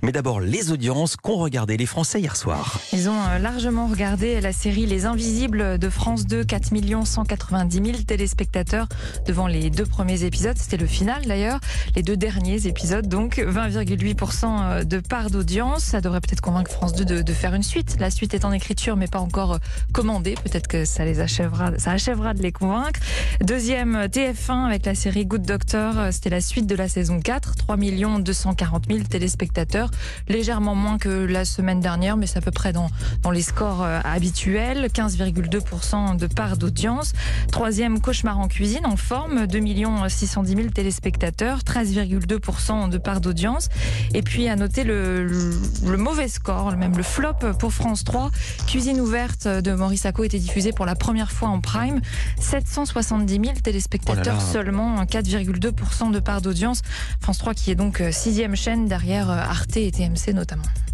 Mais d'abord, les audiences qu'ont regardé les Français hier soir. Ils ont largement regardé la série Les Invisibles de France 2, 4 190 000 téléspectateurs devant les 2 premiers épisodes. C'était le final d'ailleurs, les 2 derniers épisodes, donc 20,8% de part d'audience. Ça devrait peut-être convaincre France 2 de faire une suite. La suite est en écriture mais pas encore commandée. Peut-être que ça achèvera de les convaincre. Deuxième, TF1 avec la série Good Doctor. C'était la suite de la saison 4, 3 240 000 téléspectateurs. Légèrement moins que la semaine dernière, mais c'est à peu près dans les scores habituels. 15,2% de part d'audience. Troisième, Cauchemar en cuisine, en forme, 2 610 000 téléspectateurs, 13,2% de part d'audience. Et puis à noter le mauvais score, même le flop pour France 3. Cuisine ouverte de Maurice Sacco était diffusée pour la première fois en prime. 770 000 téléspectateurs seulement, 4,2% de part d'audience. France 3 qui est donc 6e chaîne derrière Arte et TMC notamment.